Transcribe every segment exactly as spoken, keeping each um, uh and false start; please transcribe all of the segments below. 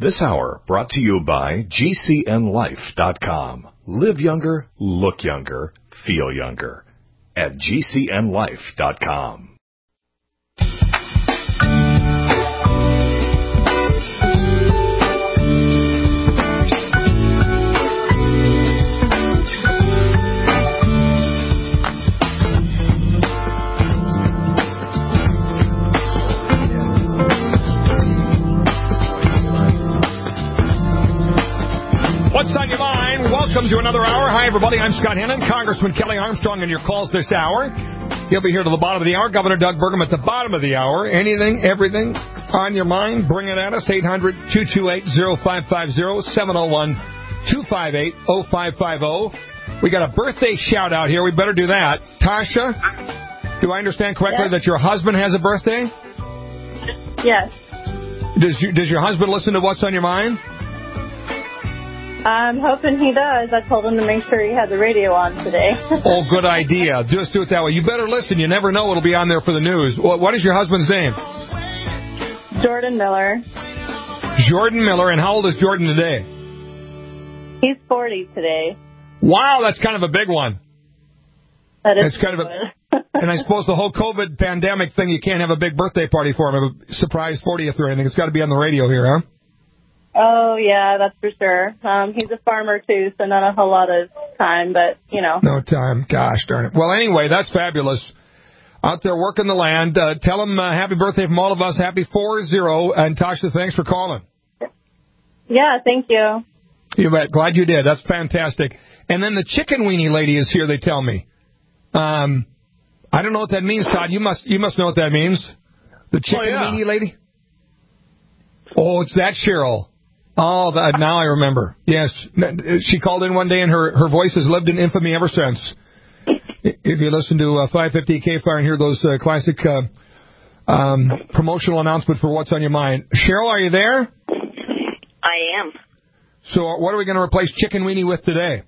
This hour brought to you by G C N life dot com. Live younger, look younger, feel younger at G C N life dot com. What's on your mind? Welcome to another hour. Hi, everybody. I'm Scott Hannon, Congressman Kelly Armstrong, and your calls this hour. He'll be here to the bottom of the hour. Governor Doug Burgum at the bottom of the hour. Anything, everything on your mind, bring it at us. eight hundred, two two eight, oh five five oh, seven oh one, two five eight, oh five five oh. We got a birthday shout-out here. We better do that. Tasha, do I understand correctly yes. that your husband has a birthday? Yes. Does, you, does your husband listen to What's on Your Mind? I'm hoping he does. I told him to make sure he had the radio on today. Oh, good idea. Just do it that way. You better listen. You never know what'll be on there for the news. What is your husband's name? Jordan Miller. Jordan Miller. And how old is Jordan today? He's forty today. Wow, that's kind of a big one. That is kind of a, and I suppose the whole COVID pandemic thing, you can't have a big birthday party for him, a surprise fortieth or anything. It's got to be on the radio here, huh? Oh, yeah, that's for sure. Um, he's a farmer, too, so not a whole lot of time, but, you know. No time. Gosh darn it. Well, anyway, that's fabulous. Out there working the land. Uh, tell him uh, happy birthday from all of us. Happy four zero. And, Tasha, thanks for calling. Yeah, thank you. You bet. Glad you did. That's fantastic. And then the chicken weenie lady is here, they tell me. Um, I don't know what that means, Todd. You must you must know what that means. The chicken oh, yeah. weenie lady? Oh, it's that Cheryl. Oh, that, now I remember. Yes, she called in one day, and her, her voice has lived in infamy ever since. If you listen to uh, five fifty K F I R and hear those uh, classic uh, um, promotional announcements for What's on Your Mind. Cheryl, are you there? I am. So what are we going to replace chicken weenie with today?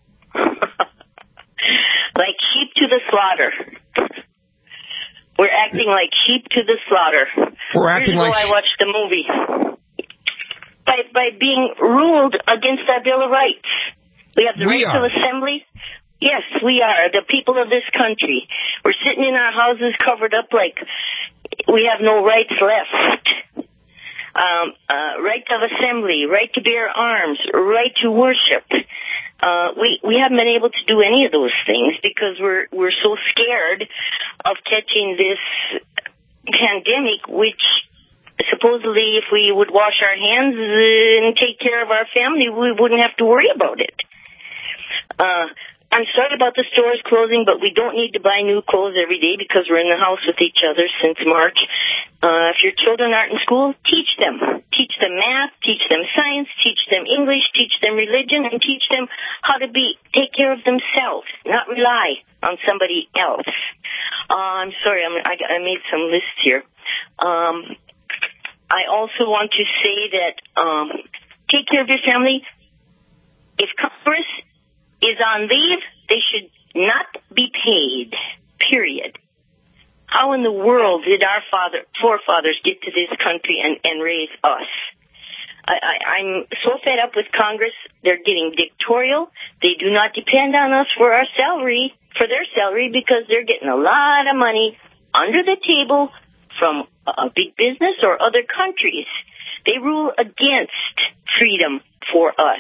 Like sheep to the slaughter. We're acting like sheep to the slaughter. We're acting Years ago, like... I watched the movie. By by being ruled against our Bill of Rights. We have the we right are. to assembly. Yes, we are, the people of this country. We're sitting in our houses covered up like we have no rights left. Um, uh, right of assembly, right to bear arms, right to worship. Uh, we, we haven't been able to do any of those things because we're, we're so scared of catching this pandemic, which... supposedly, if we would wash our hands and take care of our family, we wouldn't have to worry about it. Uh, I'm sorry about the stores closing, but we don't need to buy new clothes every day because we're in the house with each other since March. Uh, if your children aren't in school, teach them. Teach them math, teach them science, teach them English, teach them religion, and teach them how to be take care of themselves, not rely on somebody else. Uh, I'm sorry, I'm, I, I made some lists here. Um... I also want to say that um, take care of your family. If Congress is on leave, they should not be paid, period. How in the world did our father, forefathers get to this country and, and raise us? I, I, I'm so fed up with Congress. They're getting dictatorial. They do not depend on us for our salary, for their salary, because they're getting a lot of money under the table from a big business or other countries. They rule against freedom for us.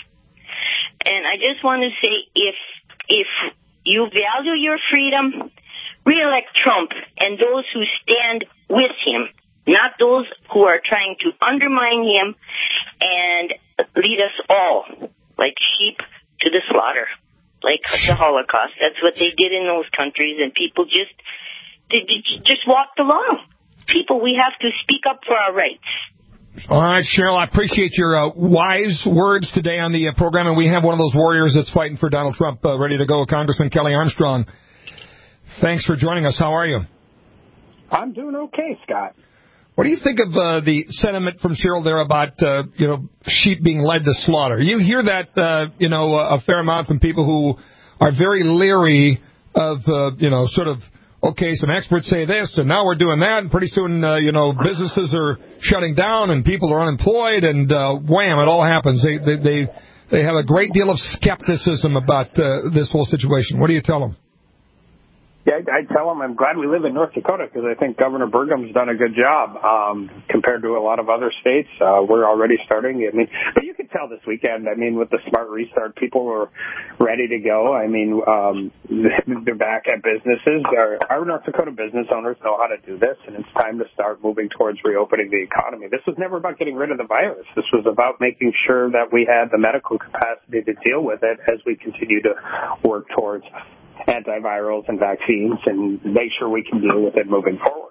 And I just want to say, if if you value your freedom, re-elect Trump and those who stand with him, not those who are trying to undermine him and lead us all like sheep to the slaughter, like the Holocaust. That's what they did in those countries, and people just they just walked along. People, we have to speak up for our rights. All right, Cheryl, I appreciate your uh, wise words today on the uh, program, and we have one of those warriors that's fighting for Donald Trump uh, ready to go, Congressman Kelly Armstrong. Thanks for joining us. How are you? I'm doing okay, Scott. What do you think of uh, the sentiment from Cheryl there about, uh, you know, sheep being led to slaughter? You hear that, uh, you know, a fair amount from people who are very leery of, uh, you know, sort of okay, some experts say this, and now we're doing that, and pretty soon, uh, you know, businesses are shutting down, and people are unemployed, and uh, wham, it all happens. They, they they they have a great deal of skepticism about uh, this whole situation. What do you tell them? Yeah, I tell them I'm glad we live in North Dakota because I think Governor Burgum's done a good job um, compared to a lot of other states. Uh, we're already starting. I mean, but you could tell this weekend. I mean, with the smart restart, people were ready to go. I mean, um, they're back at businesses. Our, our North Dakota business owners know how to do this, and it's time to start moving towards reopening the economy. This was never about getting rid of the virus. This was about making sure that we had the medical capacity to deal with it as we continue to work towards antivirals and vaccines and make sure we can deal with it moving forward.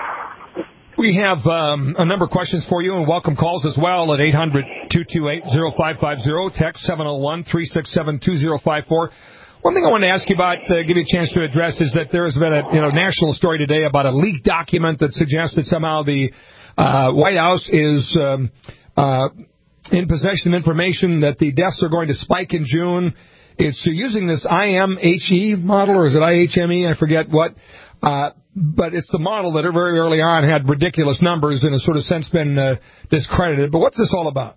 We have um, a number of questions for you and welcome calls as well at eight hundred, two two eight, oh five five oh, text seven oh one, three six seven, two oh five four. One thing I wanted to ask you about, uh, give you a chance to address, is that there has been a you know national story today about a leaked document that suggests that somehow the uh, White House is um, uh, in possession of information that the deaths are going to spike in June. It's using this I M H E model, or is it I H M E? I forget what. Uh, but it's the model that very early on had ridiculous numbers and has sort of since been uh, discredited. But what's this all about?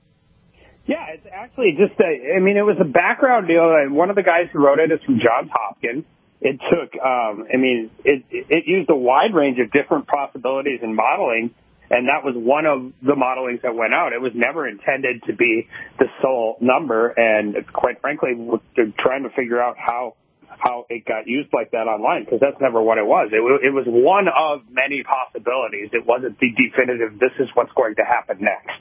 Yeah, it's actually just a, I mean, it was a background deal. One of the guys who wrote it is from Johns Hopkins. It took, um, I mean, it, it used a wide range of different possibilities in modeling. And that was one of the modelings that went out. It was never intended to be the sole number. And quite frankly, we're trying to figure out how how it got used like that online, because that's never what it was. It, it was one of many possibilities. It wasn't the definitive, this is what's going to happen next.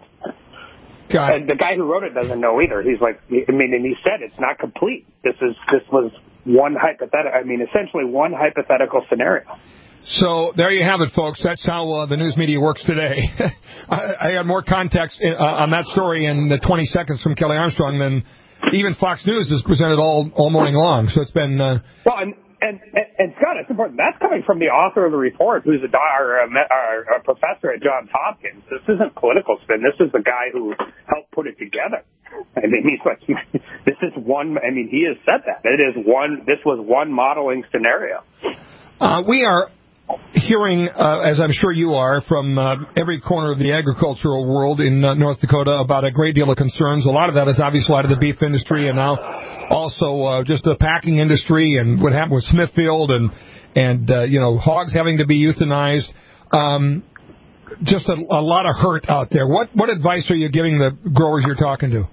Got it. And the guy who wrote it doesn't know either. He's like, I mean, and he said it's not complete. This is this was one hypothetical, I mean, essentially one hypothetical scenario. So there you have it, folks. That's how uh, the news media works today. I, I had more context uh, on that story in the twenty seconds from Kelly Armstrong than even Fox News has presented all, all morning long. So it's been... Uh, well, and, and, and, and Scott, it's important. That's coming from the author of the report, who's a, or a, or a professor at Johns Hopkins. This isn't political spin. This is the guy who helped put it together. I mean, he's like, this is one... I mean, he has said that. It is one... This was one modeling scenario. Uh, we are... hearing, uh, as I'm sure you are, from uh, every corner of the agricultural world in uh, North Dakota about a great deal of concerns. A lot of that is obviously out of the beef industry and now also uh, just the packing industry and what happened with Smithfield and, and uh, you know, hogs having to be euthanized. Um, just a, a lot of hurt out there. What, what advice are you giving the growers you're talking to?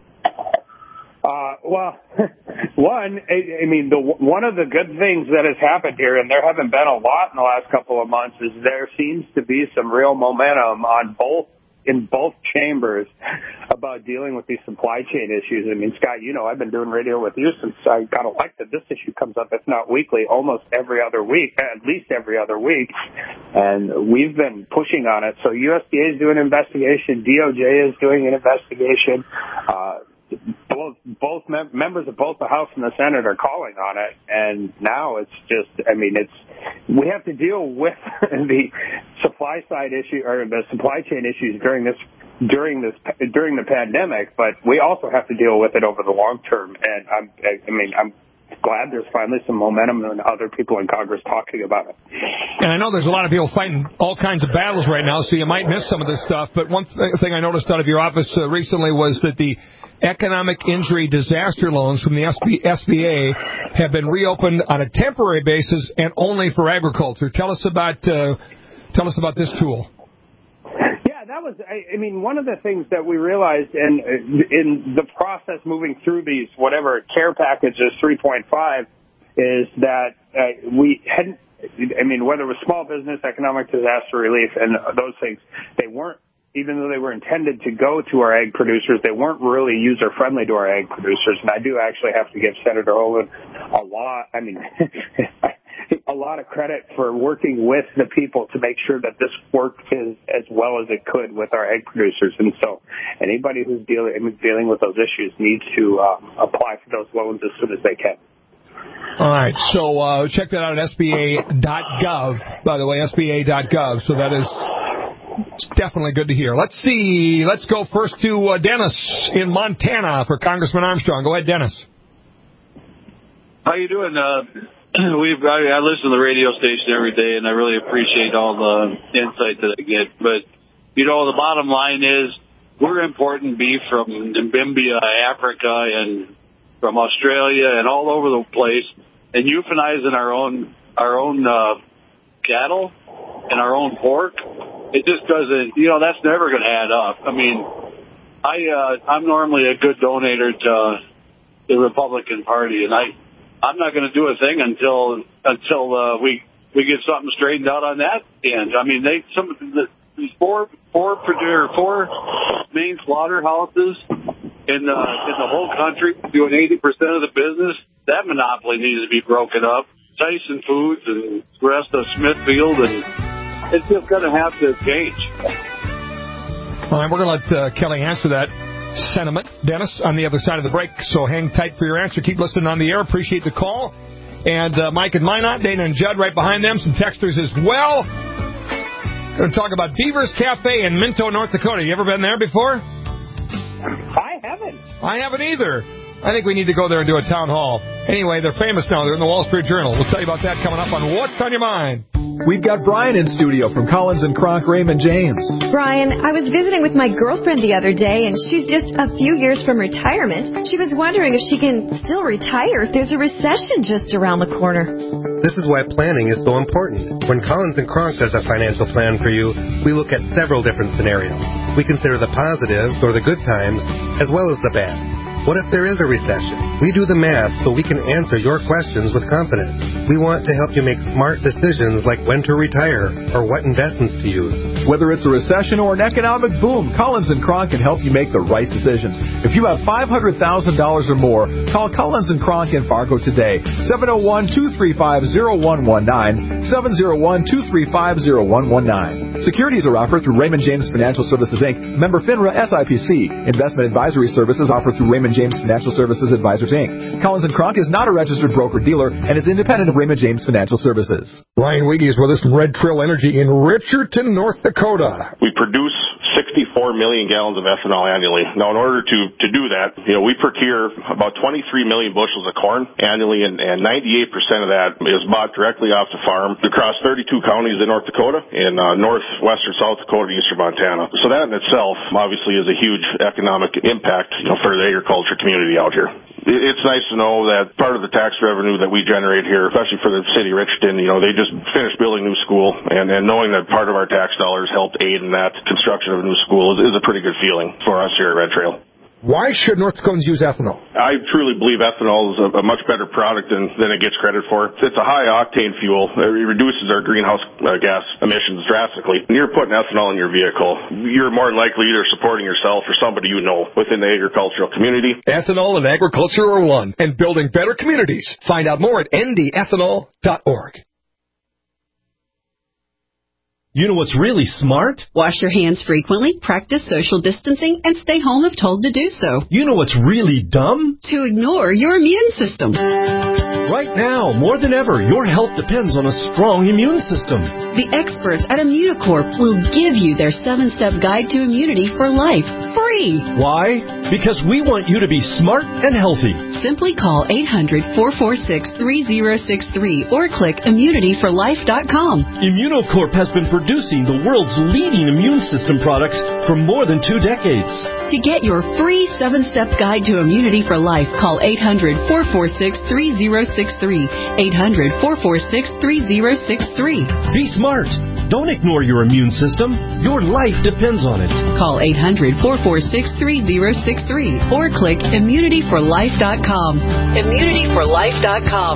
Uh, well, one, I, I mean, the, one of the good things that has happened here, and there haven't been a lot in the last couple of months, is there seems to be some real momentum on both, in both chambers about dealing with these supply chain issues. I mean, Scott, you know, I've been doing radio with you since I got elected. This issue comes up, if not weekly, almost every other week, at least every other week. And we've been pushing on it. So U S D A is doing an investigation. D O J is doing an investigation. Uh, Both both mem- members of both the House and the Senate are calling on it, and now it's just, I mean, it's we have to deal with the supply side issue or the supply chain issues during this during this during the pandemic, but we also have to deal with it over the long term. And I'm, I mean, I'm glad there's finally some momentum and other people in Congress talking about it. And I know there's a lot of people fighting all kinds of battles right now, so you might miss some of this stuff. But one th- thing I noticed out of your office uh, recently was that the economic injury disaster loans from the S B A have been reopened on a temporary basis and only for agriculture. Tell us about uh, tell us about this tool. Yeah, that was, I, I mean, one of the things that we realized in, in the process moving through these whatever care packages three point five is that uh, we hadn't, I mean, whether it was small business, economic disaster relief, and those things, they weren't, even though they were intended to go to our ag producers, they weren't really user-friendly to our ag producers. And I do actually have to give Senator Hoeven a lot, I mean, a lot of credit for working with the people to make sure that this worked as, as well as it could with our ag producers. And so anybody who's dealing, dealing with those issues needs to um, apply for those loans as soon as they can. All right, so uh, check that out at S B A dot gov, by the way, S B A dot gov. So that is definitely good to hear. Let's see. Let's go first to uh, Dennis in Montana for Congressman Armstrong. Go ahead, Dennis. How you doing? Uh, we I, I listen to the radio station every day, and I really appreciate all the insight that I get. But, you know, the bottom line is we're importing beef from Namibia, Africa, and from Australia and all over the place, and euthanizing our own our own uh, cattle and our own pork. It just doesn't, you know, that's never going to add up. I mean, I, uh, I'm normally a good donator to the Republican Party, and I, I'm not going to do a thing until until uh, we we get something straightened out on that end. I mean, they some the, these four four producer four main slaughterhouses in the in the whole country doing eighty percent of the business. That monopoly needs to be broken up. Tyson Foods and the rest of Smithfield, and it's just going to have to change. All right, we're going to let uh, Kelly answer that sentiment, Dennis, on the other side of the break. So hang tight for your answer. Keep listening on the air. Appreciate the call. And uh, Mike and Minot, Dana and Judd right behind them. Some texters as well. Going to talk about Beaver's Cafe in Minto, North Dakota. You ever been there before? I haven't. I haven't either. I think we need to go there and do a town hall. Anyway, they're famous now. They're in the Wall Street Journal. We'll tell you about that coming up on What's on Your Mind. We've got Brian in studio from Collins and Kronk Raymond James. Brian, I was visiting with my girlfriend the other day, and she's just a few years from retirement. She was wondering if she can still retire if there's a recession just around the corner. This is why planning is so important. When Collins and Kronk does a financial plan for you, we look at several different scenarios. We consider the positives or the good times as well as the bad. What if there is a recession? We do the math so we can answer your questions with confidence. We want to help you make smart decisions like when to retire or what investments to use. Whether it's a recession or an economic boom, Collins and Kronk can help you make the right decisions. If you have five hundred thousand dollars or more, call Collins and Kronk in Fargo today. seven oh one, two three five, oh one one nine, seven oh one, two three five, oh one one nine. Securities are offered through Raymond James Financial Services, Incorporated. Member FINRA S I P C. Investment advisory services offered through Raymond James Financial Services Advisors, Incorporated. Collins and Kronk is not a registered broker-dealer and is independent of Raymond James Financial Services. Ryan Wiggy is with us from Red Trail Energy in Richardson, North Dakota. We produce sixty-four million gallons of ethanol annually. Now, in order to, to do that, you know, we procure about twenty-three million bushels of corn annually, and, and ninety-eight percent of that is bought directly off the farm across thirty-two counties in North Dakota and uh, northwestern South Dakota, eastern Montana. So that in itself, obviously, is a huge economic impact, you know, for the agriculture community out here. It's nice to know that part of the tax revenue that we generate here, especially for the city of Richardson, you know, they just finished building a new school, and, and knowing that part of our tax dollars helped aid in that construction of a new school is, is a pretty good feeling for us here at Red Trail. Why should North Dakotans use ethanol? I truly believe ethanol is a, a much better product than, than it gets credit for. It's a high-octane fuel. It reduces our greenhouse uh, gas emissions drastically. When you're putting ethanol in your vehicle, you're more than likely either supporting yourself or somebody you know within the agricultural community. Ethanol and agriculture are one, and building better communities. Find out more at N D ethanol dot org. You know what's really smart? Wash your hands frequently, practice social distancing, and stay home if told to do so. You know what's really dumb? To ignore your immune system. Right now, more than ever, your health depends on a strong immune system. The experts at Immunocorp will give you their seven-step guide to immunity for life, free. Why? Because we want you to be smart and healthy. Simply call eight hundred, four four six, three oh six three or click immunity for life dot com. Immunocorp has been producing the world's leading immune system products for more than two decades. To get your free seven-step guide to immunity for life, call eight hundred, four four six, three oh six three, eight hundred, four four six, three oh six three. Be smart. Don't ignore your immune system. Your life depends on it. Call eight hundred, four four six, three oh six three or click immunity for life dot com. immunity for life dot com.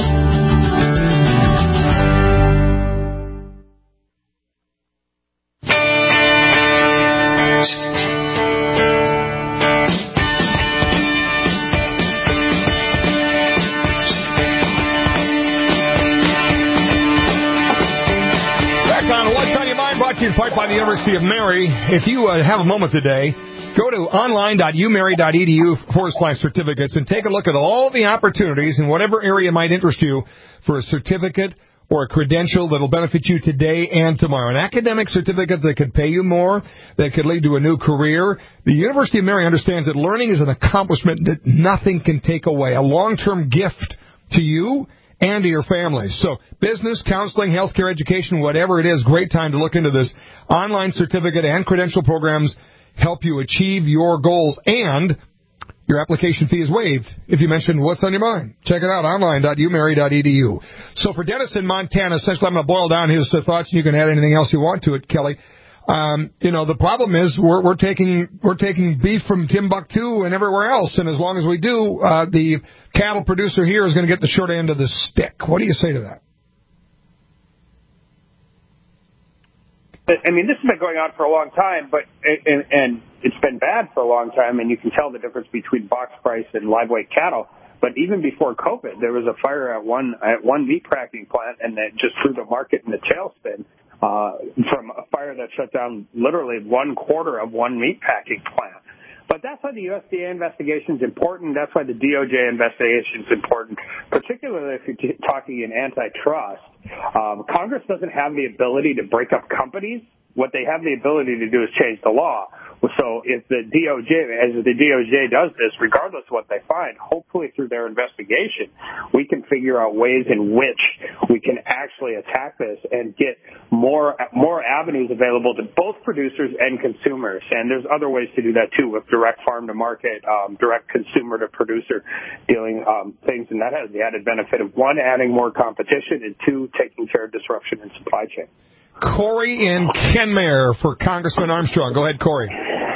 In part by the University of Mary. If you uh, have a moment today, go to online dot u mary dot e d u forward slash certificates and take a look at all the opportunities in whatever area might interest you for a certificate or a credential that will benefit you today and tomorrow. An academic certificate that could pay you more, that could lead to a new career. The University of Mary understands that learning is an accomplishment that nothing can take away, a long-term gift to you and to your families. So business, counseling, healthcare, education, whatever it is, great time to look into this. Online certificate and credential programs help you achieve your goals, and your application fee is waived if you mention what's on your mind. Check it out, online dot u mary dot e d u. So for Dennis in Montana, essentially I'm going to boil down his uh, thoughts, and you can add anything else you want to it, Kelly. Um, you know, the problem is we're, we're taking we're taking beef from Timbuktu and everywhere else, and as long as we do, uh, the cattle producer here is going to get the short end of the stick. What do you say to that? I mean, this has been going on for a long time, but and, and it's been bad for a long time, and you can tell the difference between box price and live weight cattle. But even before COVID, there was a fire at one at one meat packing plant, and that just threw the market in the tailspin uh, from a fire that shut down literally one quarter of one meat packing plant. But that's why the U S D A investigation is important. That's why the D O J investigation is important, particularly if you're talking in antitrust. Um, Congress doesn't have the ability to break up companies. What they have the ability to do is change the law. So if the D O J, as the D O J does this, regardless of what they find, hopefully through their investigation, we can figure out ways in which we can actually attack this and get more more avenues available to both producers and consumers. And there's other ways to do that too, with direct farm to market, um, direct consumer to producer dealing um, things, and that has the added benefit of one, adding more competition, and two, taking care of disruption in supply chain. Corey in Kenmare for Congressman Armstrong. Go ahead, Corey.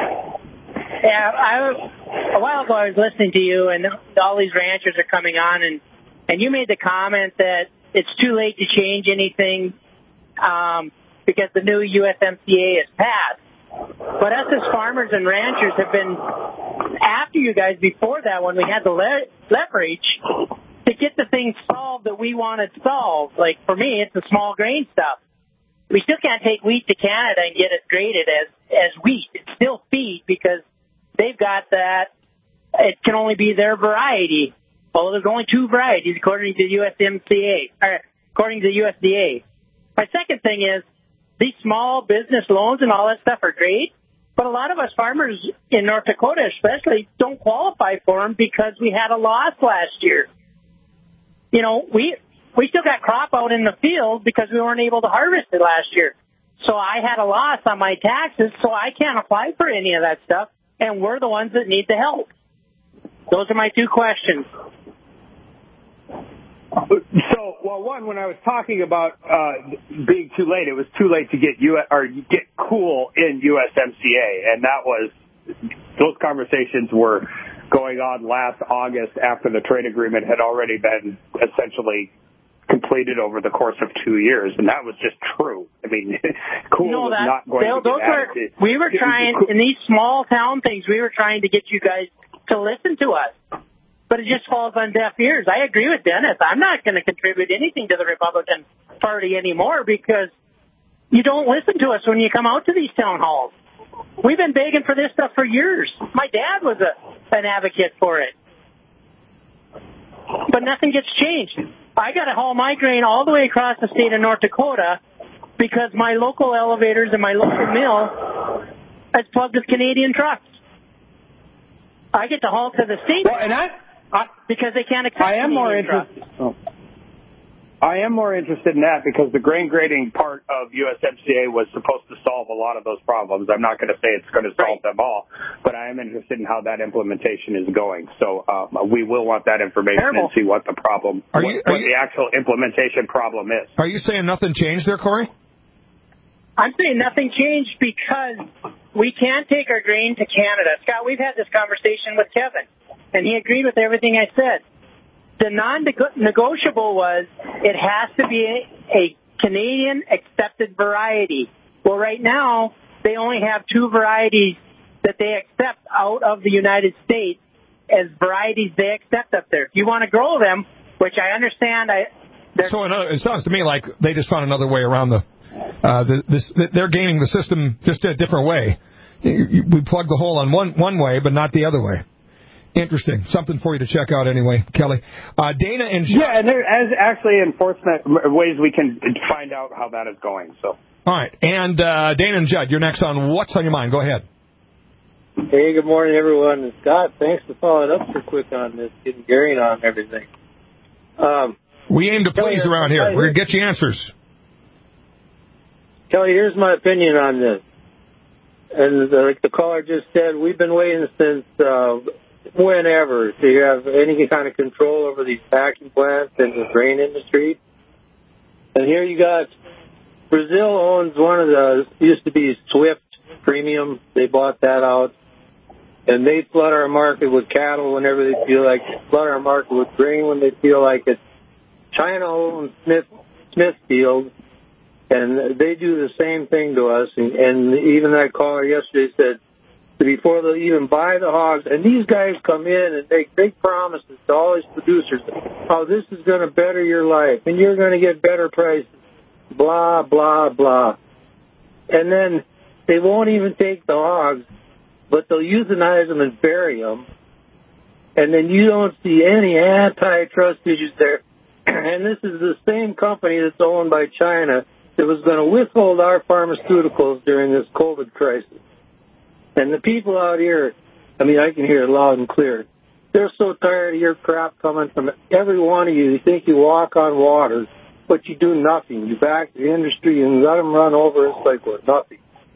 Yeah, I, a while ago I was listening to you, and all these ranchers are coming on, and, and you made the comment that it's too late to change anything um, because the new U S M C A is passed. But us as farmers and ranchers have been after you guys before that when we had the le- leverage to get the things solved that we wanted solved. Like, for me, it's the small grain stuff. We still can't take wheat to Canada and get it graded as, as wheat. It's still feed because they've got that. It can only be their variety. Well, there's only two varieties according to the U S M C A, or according to the U S D A. My second thing is these small business loans and all that stuff are great, but a lot of us farmers in North Dakota especially don't qualify for them because we had a loss last year. You know, we... We still got crop out in the field because we weren't able to harvest it last year. So I had a loss on my taxes, so I can't apply for any of that stuff, and we're the ones that need the help. Those are my two questions. So, well, one, when I was talking about uh, being too late, it was too late to get U- or get cool in U S M C A, and that was those conversations were going on last August after the trade agreement had already been essentially completed over the course of two years, and that was just true. I mean, cool you know was that, not going those to get were, added. We were trying, in these small town things, we were trying to get you guys to listen to us, but it just falls on deaf ears. I agree with Dennis. I'm not going to contribute anything to the Republican Party anymore because you don't listen to us when you come out to these town halls. We've been begging for this stuff for years. My dad was a, an advocate for it. But nothing gets changed. I got to haul my grain all the way across the state of North Dakota because my local elevators and my local mill is plugged with Canadian trucks. I get to haul to the state well, and I, I, because they can't accept I am Canadian more trucks. interested. Oh. I am more interested in that because the grain grading part of U S M C A was supposed to solve a lot of those problems. I'm not going to say it's going to solve right. them all, but I am interested in how that implementation is going. So um, we will want that information Terrible. and see what the problem, are what, you, are what you, the actual implementation problem is. Are you saying nothing changed there, Corey? I'm saying nothing changed because we can't take our grain to Canada. Scott, we've had this conversation with Kevin, and he agreed with everything I said. The non-negotiable was it has to be a, a Canadian-accepted variety. Well, right now, they only have two varieties that they accept out of the United States as varieties they accept up there. If you want to grow them, which I understand. I, so it sounds to me like they just found another way around the, uh, the this. They're gaming the system just a different way. We plug the hole on one, one way, but not the other way. Interesting. Something for you to check out anyway, Kelly. Uh, Dana and Judd. Yeah, and there is actually enforcement ways we can find out how that is going. So. All right. And uh, Dana and Judd, you're next on What's on Your Mind. Go ahead. Hey, good morning, everyone. And Scott, thanks for following up so quick on this, getting Gary on everything. Um, We aim to please around here. We're going to get you answers. Kelly, here's my opinion on this. And like the caller just said, we've been waiting since uh, whenever to have any kind of control over these packing plants and the grain industry. And here you got Brazil owns one of the, used to be Swift Premium. They bought that out. And they flood our market with cattle whenever they feel like it. Flood our market with grain when they feel like it. China owns Smith, Smithfield. And they do the same thing to us. And, and even that caller yesterday said, before they'll even buy the hogs, and these guys come in and make big promises to all these producers, oh, this is going to better your life, and you're going to get better prices, blah, blah, blah. And then they won't even take the hogs, but they'll euthanize them and bury them. And then you don't see any antitrust issues there. And this is the same company that's owned by China that was going to withhold our pharmaceuticals during this COVID crisis. And the people out here, I mean, I can hear it loud and clear. They're so tired of your crap coming from every one of you. You think you walk on water, but you do nothing. You back the industry and let them run over us like we're nothing.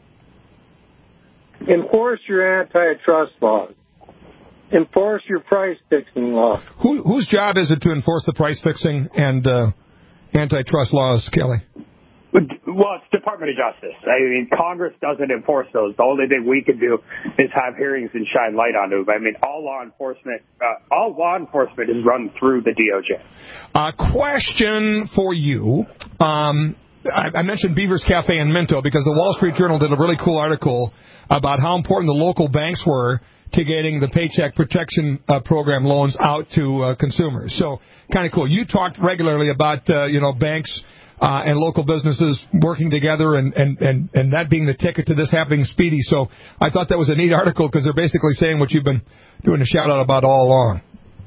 Enforce your antitrust laws. Enforce your price-fixing laws. Who, whose job is it to enforce the price-fixing and uh, antitrust laws, Kelly? Well, it's Department of Justice. I mean, Congress doesn't enforce those. The only thing we can do is have hearings and shine light on them. I mean, all law enforcement, uh, all law enforcement is run through the D O J. A question for you. Um, I, I mentioned Beaver's Cafe in Minto because the Wall Street Journal did a really cool article about how important the local banks were to getting the Paycheck Protection uh, Program loans out to uh, consumers. So, kind of cool. You talked regularly about, uh, you know, banks Uh, and local businesses working together and, and, and, and that being the ticket to this happening speedy. So I thought that was a neat article because they're basically saying what you've been doing a shout-out about all along.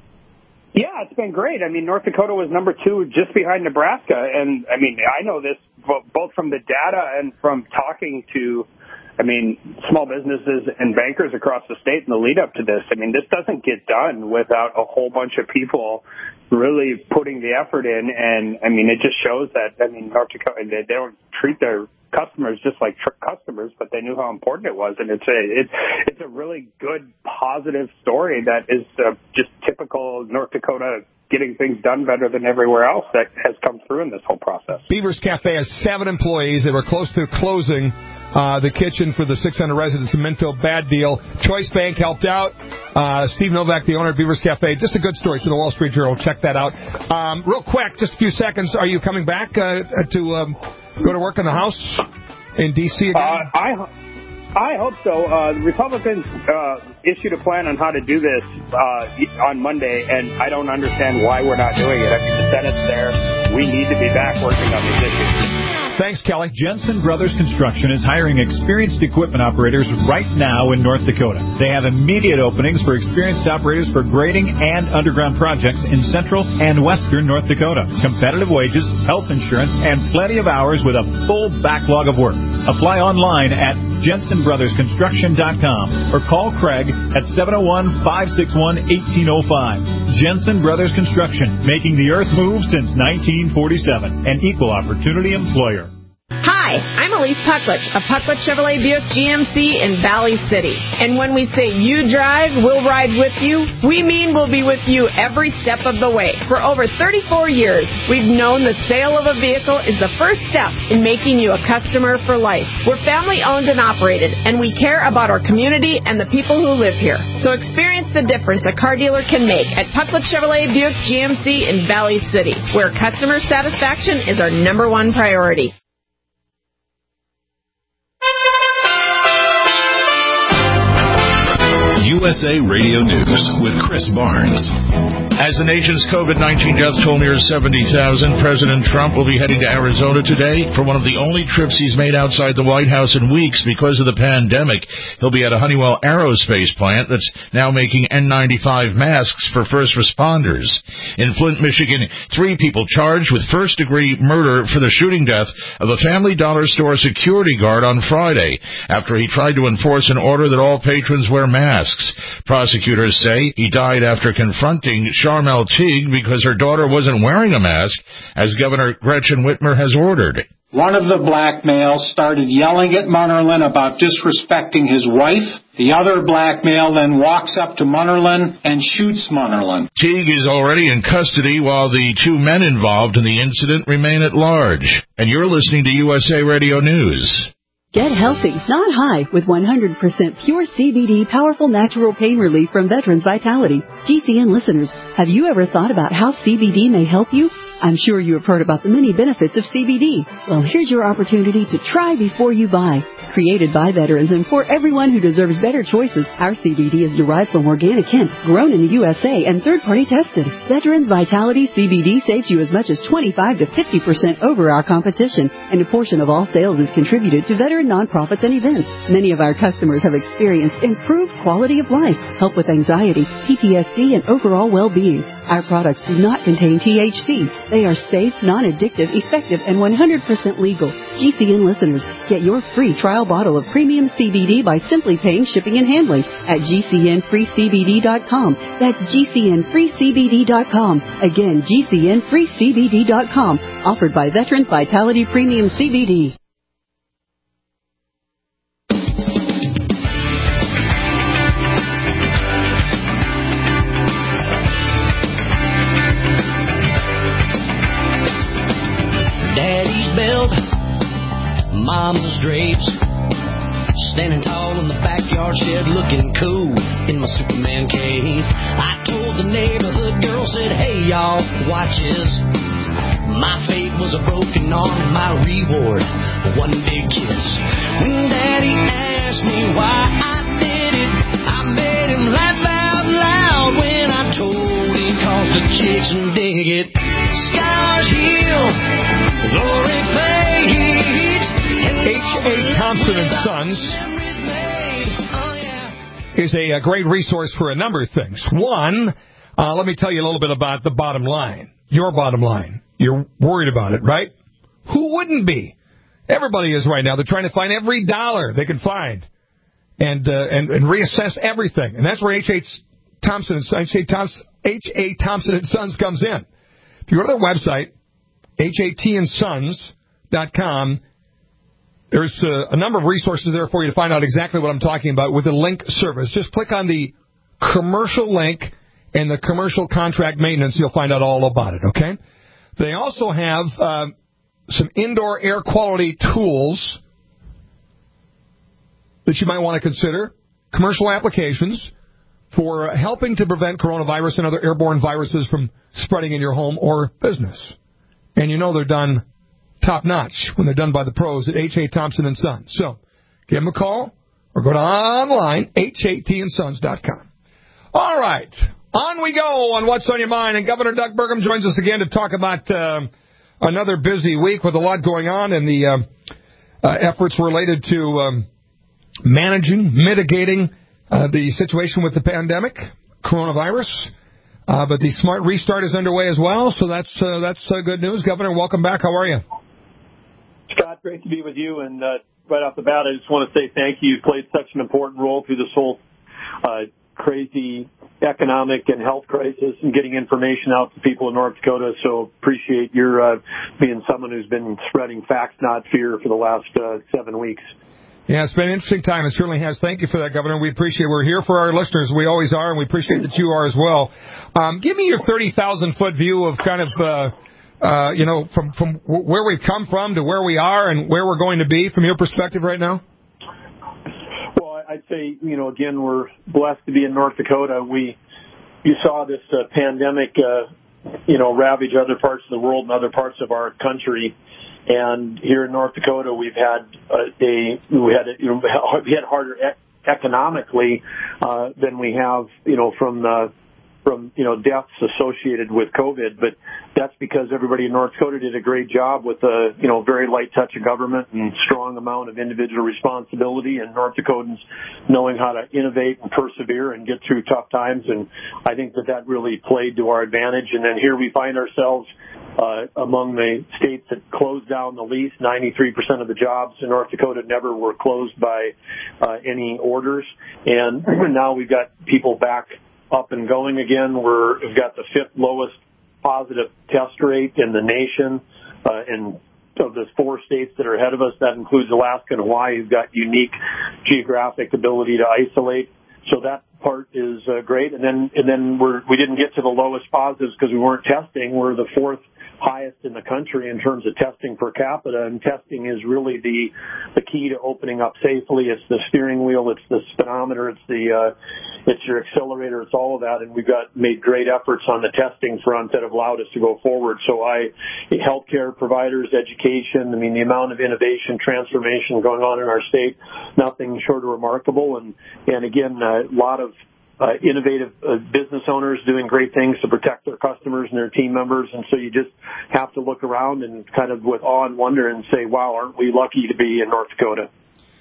Yeah, it's been great. I mean, North Dakota was number two just behind Nebraska. And, I mean, I know this both from the data and from talking to, I mean, small businesses and bankers across the state in the lead up to this. I mean, this doesn't get done without a whole bunch of people really putting the effort in. And, I mean, it just shows that, I mean, North Dakota, they don't treat their customers just like tr- customers, but they knew how important it was. And it's a, it's, it's a really good, positive story that is uh, just typical North Dakota getting things done better than everywhere else that has come through in this whole process. Beaver's Cafe has seven employees. They were close to closing uh, the kitchen for the six hundred residents of Minto. Bad deal. Choice Bank helped out. Uh, Steve Novak, the owner of Beaver's Cafe. Just a good story. It's in the Wall Street Journal. Check that out. Um, real quick, just a few seconds. Are you coming back uh, to um, go to work in the House in D C again? Uh, I I hope so. Uh, the Republicans uh, issued a plan on how to do this uh, on Monday, and I don't understand why we're not doing it. I mean, the Senate's there. We need to be back working on these issues. Thanks, Kelly. Jensen Brothers Construction is hiring experienced equipment operators right now in North Dakota. They have immediate openings for experienced operators for grading and underground projects in central and western North Dakota. Competitive wages, health insurance, and plenty of hours with a full backlog of work. Apply online at jensen brothers construction dot com or call Craig at seven oh one, five six one, one eight oh five. Jensen Brothers Construction, making the earth move since nineteen forty-seven. An equal opportunity employer. Hi, I'm Elise Pucklich of Pucklich Chevrolet Buick G M C in Valley City. And when we say you drive, we'll ride with you, we mean we'll be with you every step of the way. For over thirty-four years, we've known the sale of a vehicle is the first step in making you a customer for life. We're family owned and operated, and we care about our community and the people who live here. So experience the difference a car dealer can make at Pucklich Chevrolet Buick G M C in Valley City, where customer satisfaction is our number one priority. U S A Radio News with Chris Barnes. As the nation's COVID nineteen death toll nears seventy thousand, President Trump will be heading to Arizona today for one of the only trips he's made outside the White House in weeks because of the pandemic. He'll be at a Honeywell aerospace plant that's now making N ninety-five masks for first responders. In Flint, Michigan, three people charged with first-degree murder for the shooting death of a Family Dollar store security guard on Friday after he tried to enforce an order that all patrons wear masks. weeks. Prosecutors say he died after confronting Sharmel Teague because her daughter wasn't wearing a mask, as Governor Gretchen Whitmer has ordered. One of the black males started yelling at Munnerlyn about disrespecting his wife. The other black male then walks up to Munnerlyn and shoots Munnerlyn. Teague is already in custody while the two men involved in the incident remain at large. And you're listening to U S A Radio News. Get healthy, not high, with one hundred percent pure C B D powerful natural pain relief from Veterans Vitality. G C N listeners, have you ever thought about how C B D may help you? I'm sure you have heard about the many benefits of C B D. Well, here's your opportunity to try before you buy. Created by veterans and for everyone who deserves better choices, our C B D is derived from organic hemp, grown in the U S A, and third-party tested. Veterans Vitality C B D saves you as much as twenty-five to fifty percent over our competition, and a portion of all sales is contributed to veteran nonprofits and events. Many of our customers have experienced improved quality of life, help with anxiety, P T S D, and overall well-being. Our products do not contain T H C. They are safe, non-addictive, effective, and one hundred percent legal. G C N listeners, get your free trial bottle of premium C B D by simply paying shipping and handling at G C N free C B D dot com. That's G C N free C B D dot com. Again, G C N free C B D dot com. Offered by Veterans Vitality Premium C B D. Daddy's belt, Mama's drapes, standing tall in the backyard shed looking cool in my Superman cape. I told the neighborhood girl, said, hey y'all, watch this. My fate was a broken arm, my reward, one big kiss. When Daddy asked me why I did it, I made him laugh out loud when I told him, cause the chicks dig it. Scars heal, glory fades. H A. Thompson and Sons is a, a great resource for a number of things. One, uh, let me tell you a little bit about the bottom line, your bottom line. You're worried about it, right? Who wouldn't be? Everybody is right now. They're trying to find every dollar they can find and uh, and, and reassess everything. And that's where H A. Thompson H A. Thompson, H A. Thompson and Sons comes in. If you go to their website, H A T and Sons dot com, there's a, a number of resources there for you to find out exactly what I'm talking about with the link service. Just click on the commercial link and the commercial contract maintenance. You'll find out all about it, okay? They also have uh, some indoor air quality tools that you might want to consider, commercial applications for helping to prevent coronavirus and other airborne viruses from spreading in your home or business. And you know they're done top-notch when they're done by the pros at H A. Thompson and Sons. So give them a call or go to online, H A T and Sons dot com. All right. On we go on What's on Your Mind. And Governor Doug Burgum joins us again to talk about uh, another busy week with a lot going on and the uh, uh, efforts related to um, managing, mitigating uh, the situation with the pandemic, coronavirus. Uh, but the Smart Restart is underway as well, so that's uh, that's uh, good news. Governor, welcome back. How are you? Scott, great to be with you. And uh, right off the bat, I just want to say thank you. You've played such an important role through this whole uh, crazy economic and health crisis and getting information out to people in North Dakota. So appreciate your uh, being someone who's been spreading facts, not fear, for the last uh, seven weeks. Yeah, it's been an interesting time. It certainly has. Thank you for that, Governor. We appreciate it. We're here for our listeners. We always are, and we appreciate that you are as well. Um, give me your thirty thousand foot view of kind of, uh, uh, you know, from, from where we've come from to where we are and where we're going to be from your perspective right now. Well, I'd say, you know, again, we're blessed to be in North Dakota. We, you saw this uh, pandemic, uh, you know, ravage other parts of the world and other parts of our country. And here in North Dakota, we've had a, a we had a, you know, we had harder e- economically uh, than we have, you know, from the from you know deaths associated with COVID. But that's because everybody in North Dakota did a great job with a you know very light touch of government and strong amount of individual responsibility, and North Dakotans knowing how to innovate and persevere and get through tough times. And I think that that really played to our advantage. And then here we find ourselves uh, among the states that closed down the least. ninety-three percent of the jobs in North Dakota never were closed by uh, any orders. And now we've got people back up and going again. We're, we've got the fifth lowest positive test rate in the nation. Uh, and of the four states that are ahead of us, that includes Alaska and Hawaii, who've got unique geographic ability to isolate. So that part is uh, great. And then, and then we're, we didn't get to the lowest positives because we weren't testing. We're the fourth highest in the country in terms of testing per capita, and testing is really the the key to opening up safely. It's the steering wheel, it's the speedometer, it's the uh, it's your accelerator, it's all of that, and we've got made great efforts on the testing front that have allowed us to go forward. So I, healthcare providers, education, I mean the amount of innovation, transformation going on in our state, nothing short of remarkable, and and again a lot of Uh, innovative uh, business owners doing great things to protect their customers and their team members. And so you just have to look around and kind of with awe and wonder and say, wow, aren't we lucky to be in North Dakota?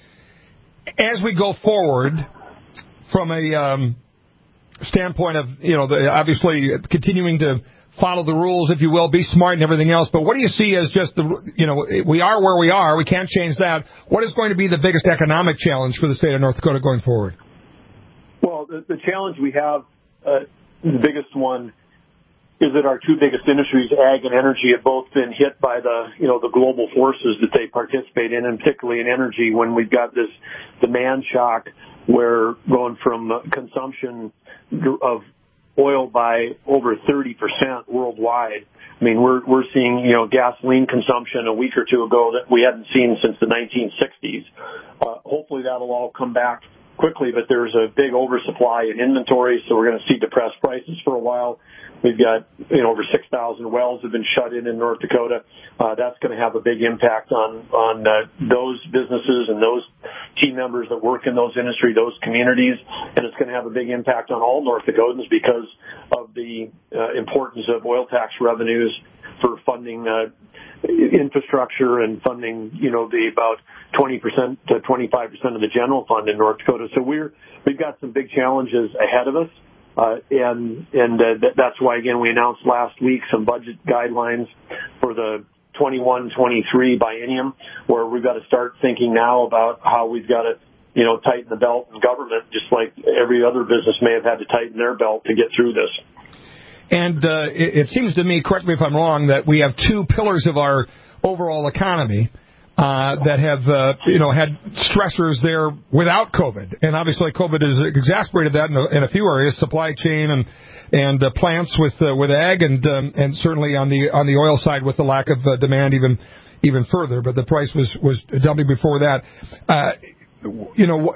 As we go forward from a um, standpoint of, you know, the, obviously continuing to follow the rules, if you will, be smart and everything else. But what do you see as just the, you know, we are where we are. We can't change that. What is going to be the biggest economic challenge for the state of North Dakota going forward? Well, the, the challenge we have, uh, the biggest one, is that our two biggest industries, ag and energy, have both been hit by the, you know, the global forces that they participate in, and particularly in energy when we've got this demand shock where going from consumption of oil by over thirty percent worldwide. I mean, we're we're seeing, you know, gasoline consumption a week or two ago that we hadn't seen since the nineteen sixties. Uh, hopefully that'll all come back quickly, but there's a big oversupply in inventory, so we're going to see depressed prices for a while. We've got, you know, over six thousand wells have been shut in in North Dakota. Uh, that's going to have a big impact on, on uh, those businesses and those team members that work in those industry, those communities, and it's going to have a big impact on all North Dakotans because of the uh, importance of oil tax revenues for funding uh, infrastructure and funding, you know, the about twenty percent to twenty-five percent of the general fund in North Dakota. So we're, we've got some big challenges ahead of us. Uh, and, and, uh, th- that's why, again, we announced last week some budget guidelines for the twenty-one twenty-three biennium, where we've got to start thinking now about how we've got to, you know, tighten the belt in government, just like every other business may have had to tighten their belt to get through this. And uh, it, it seems to me, correct me if I'm wrong, that we have two pillars of our overall economy uh, that have, uh, you know, had stressors there without COVID. And obviously COVID has exacerbated that in a, in a few areas, supply chain and and uh, plants with uh, with ag, and um, and certainly on the on the oil side with the lack of uh, demand even even further. But the price was was dumping before that. Uh, You know,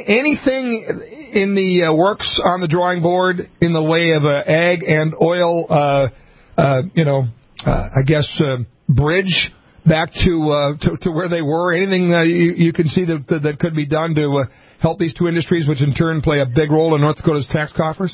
anything in the uh, works on the drawing board in the way of uh, ag and oil, uh, uh, you know, uh, I guess, uh, bridge back to, uh, to to where they were? Anything uh, you, you can see that, that could be done to uh, help these two industries, which in turn play a big role in North Dakota's tax coffers?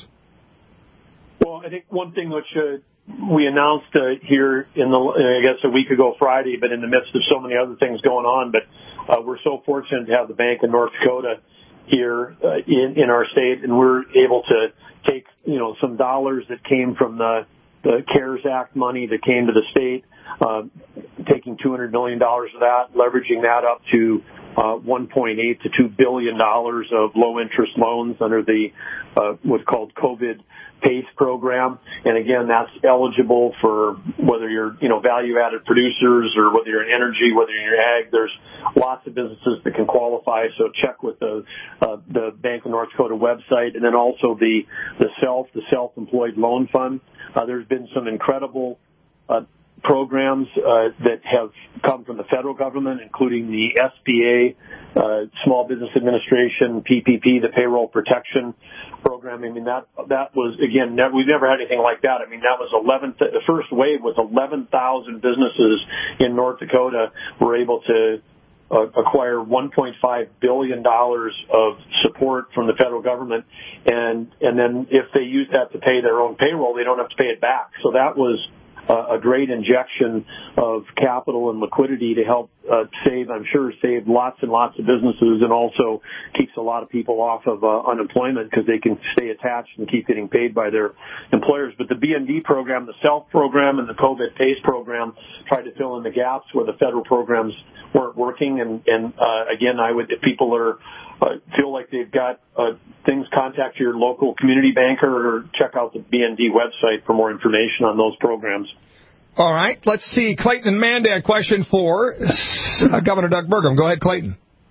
Well, I think one thing which uh, we announced uh, here in the, I guess, a week ago Friday, but in the midst of so many other things going on, but Uh, we're so fortunate to have the Bank of North Dakota here uh, in, in our state, and we're able to take, you know, some dollars that came from the, the CARES Act money that came to the state, uh, taking two hundred million dollars of that, leveraging that up to uh, one point eight to two billion dollars of low-interest loans under the uh, what's called COVID PACE program. And again, that's eligible for whether you're, you know, value-added producers or whether you're in energy, whether you're in ag. There's lots of businesses that can qualify. So check with the uh, the Bank of North Dakota website, and then also the the self the self-employed loan fund. Uh, there's been some incredible uh, programs uh, that have come from the federal government, including the S B A, uh, Small Business Administration, P P P, the Payroll Protection Program. I mean, that that was, again, ne- we've never had anything like that. I mean, that was eleven. Th- the first wave was eleven thousand businesses in North Dakota were able to uh, acquire one point five billion dollars of support from the federal government, and and then if they use that to pay their own payroll, they don't have to pay it back. So that was a great injection of capital and liquidity to help uh, save, I'm sure, save lots and lots of businesses, and also keeps a lot of people off of uh, unemployment because they can stay attached and keep getting paid by their employers. But the B N D program, the SELF program, and the COVID PACE program tried to fill in the gaps where the federal programs weren't working. And, and uh, again, I would, if people are uh, feel like they've got uh, things, contact your local community banker or check out the B N D website for more information on those programs. All right. Let's see. Clayton and Mandan, question for uh, Governor Doug Burgum. Go ahead, Clayton.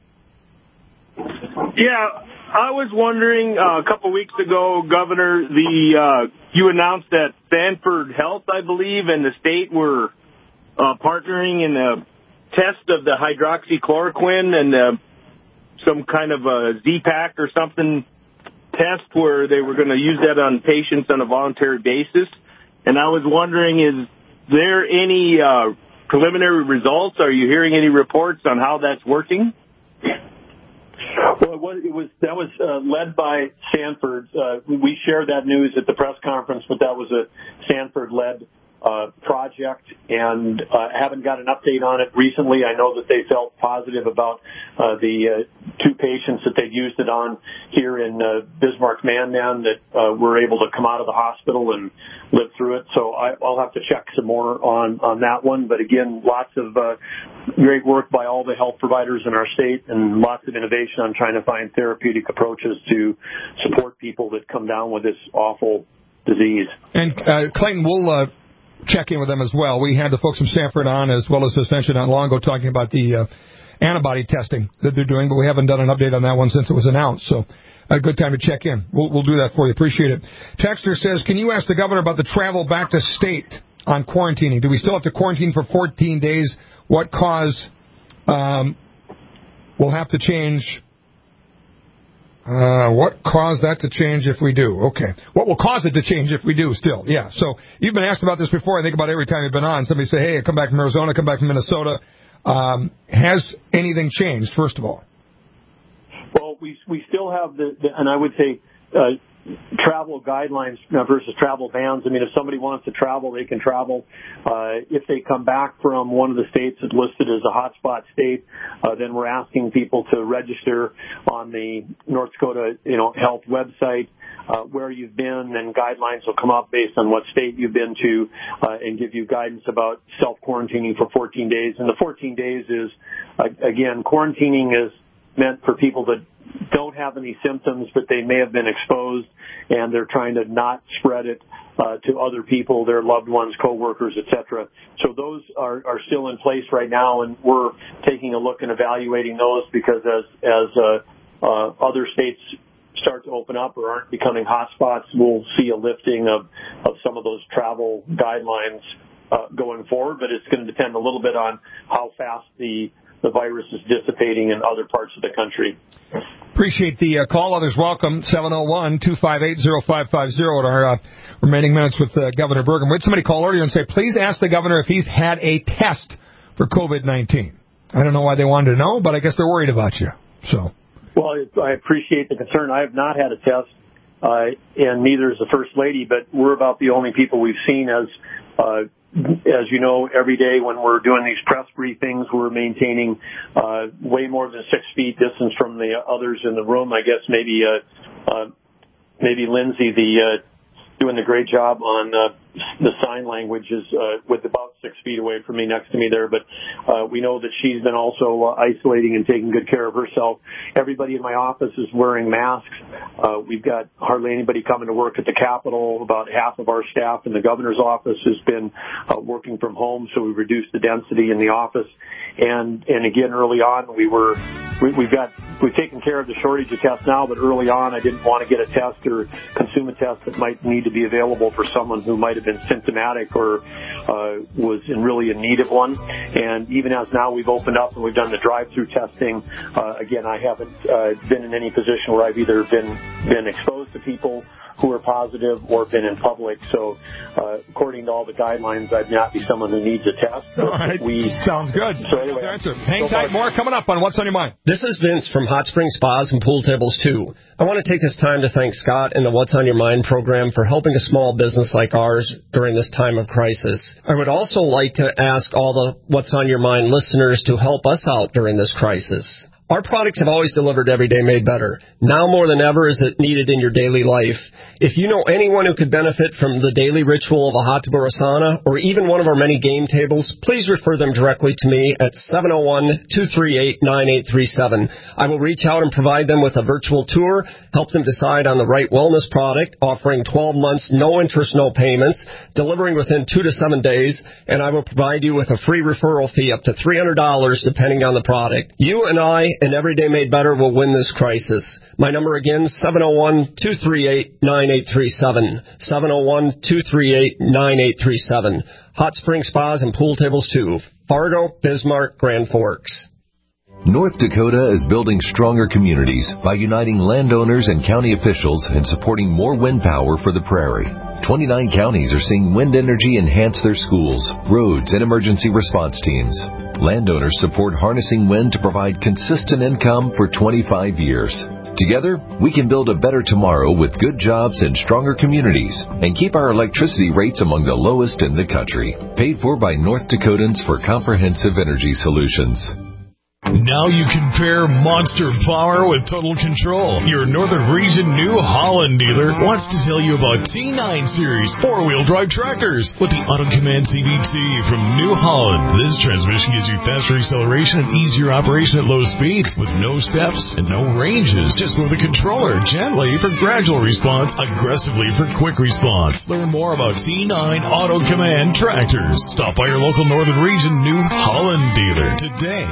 Yeah, I was wondering, uh, a couple weeks ago, Governor, the uh, you announced that Sanford Health, I believe, and the state were uh, partnering in a test of the hydroxychloroquine and uh, some kind of a Z-Pack or something test where they were going to use that on patients on a voluntary basis. And I was wondering, is there any uh, preliminary results? Are you hearing any reports on how that's working? Well, it was, it was that was uh, led by Sanford. Uh, we shared that news at the press conference, but that was a Sanford-led uh, project, and uh, haven't got an update on it recently. I know that they felt positive about uh, the uh, two patients that they'd used it on here in uh, Bismarck, Mandan, that uh, were able to come out of the hospital and live through it. So I, I'll have to check some more on, on that one. But again, lots of uh, great work by all the health providers in our state, and lots of innovation on trying to find therapeutic approaches to support people that come down with this awful disease. And uh, Clayton, we'll uh, check in with them as well. We had the folks from Sanford on, as well as Ascension not long ago, talking about the uh, antibody testing that they're doing, but we haven't done an update on that one since it was announced. So a good time to check in. We'll, we'll do that for you. Appreciate it. Texter says, can you ask the governor about the travel back to state on quarantining? Do we still have to quarantine for fourteen days? What cause um, will have to change? Uh, what caused that to change if we do? Okay. What will cause it to change if we do still? Yeah. So you've been asked about this before. I think about every time you've been on. Somebody say, hey, I come back from Arizona, come back from Minnesota. Um, has anything changed, first of all? Well, we we still have the, the and I would say uh, travel guidelines versus travel bans. I mean, if somebody wants to travel, they can travel. Uh, if they come back from one of the states that's listed as a hotspot state, uh, then we're asking people to register on the North Dakota, you know, Health website. Uh, where you've been, and guidelines will come up based on what state you've been to, uh, and give you guidance about self-quarantining for fourteen days. And the fourteen days is, uh, again, quarantining is meant for people that don't have any symptoms, but they may have been exposed, and they're trying to not spread it uh, to other people, their loved ones, coworkers, et cetera. So those are, are still in place right now, and we're taking a look and evaluating those, because as as uh, uh, other states start to open up or aren't becoming hotspots, we'll see a lifting of, of some of those travel guidelines uh, going forward. But it's going to depend a little bit on how fast the, the virus is dissipating in other parts of the country. Appreciate the uh, call. Others welcome. seven oh one, two five eight, oh five five oh at our uh, remaining minutes with uh, Governor Burgum. We had somebody call earlier and say, please ask the governor if he's had a test for COVID nineteen. I don't know why they wanted to know, but I guess they're worried about you. So. Well, I appreciate the concern. I have not had a test, uh, and neither is the First Lady, but we're about the only people we've seen. As uh, as you know, every day when we're doing these press briefings, we're maintaining uh, way more than six feet distance from the others in the room. I guess maybe uh, uh, maybe Lindsay, the uh, doing a great job on uh, the sign language, is uh, with about six feet away from me, next to me there. But uh, we know that she's been also uh, isolating and taking good care of herself. Everybody in my office is wearing masks. Uh, we've got hardly anybody coming to work at the Capitol. About half of our staff in the governor's office has been uh, working from home, so we reduced the density in the office. And and again, early on, we were we, we've got we've taken care of the shortage of tests now, but early on, I didn't want to get a test or consume a test that might need to be available for someone who might have been symptomatic or uh, was in really in need of one. And even as now we've opened up and we've done the drive-through testing, uh, again, I haven't uh, been in any position where I've either been been exposed to people who are positive or been in public. So, uh, according to all the guidelines, I'd not be someone who needs a test. All right. We, Sounds good. So anyway, hang tight. More coming up on What's on Your Mind. This is Vince from Hot Spring Spas and Pool Tables two. I want to take this time to thank Scott and the What's on Your Mind program for helping a small business like ours during this time of crisis. I would also like to ask all the What's on Your Mind listeners to help us out during this crisis. Our products have always delivered Every Day Made Better. Now more than ever is it needed in your daily life. If you know anyone who could benefit from the daily ritual of a hot tub or a sauna, or even one of our many game tables, please refer them directly to me at seven oh one, two three eight, nine eight three seven. I will reach out and provide them with a virtual tour, help them decide on the right wellness product, offering twelve months, no interest, no payments, delivering within two to seven days, and I will provide you with a free referral fee up to three hundred dollars depending on the product. You and I and Every Day Made Better will win this crisis. My number again, seven oh one, two three eight, nine eight three seven. seven oh one, two three eight, nine eight three seven. Hot Spring Spas and Pool Tables two. Fargo, Bismarck, Grand Forks. North Dakota is building stronger communities by uniting landowners and county officials and supporting more wind power for the prairie. twenty-nine counties are seeing wind energy enhance their schools, roads, and emergency response teams. Landowners support harnessing wind to provide consistent income for twenty-five years. Together, we can build a better tomorrow with good jobs and stronger communities and keep our electricity rates among the lowest in the country. Paid for by North Dakotans for Comprehensive Energy Solutions. Now you can pair monster power with total control. Your Northern Region New Holland dealer wants to tell you about T nine Series four-wheel drive tractors with the Auto Command C V T from New Holland. This transmission gives you faster acceleration and easier operation at low speeds with no steps and no ranges. Just move the controller gently for gradual response, aggressively for quick response. Learn more about T nine Auto Command tractors. Stop by your local Northern Region New Holland dealer today.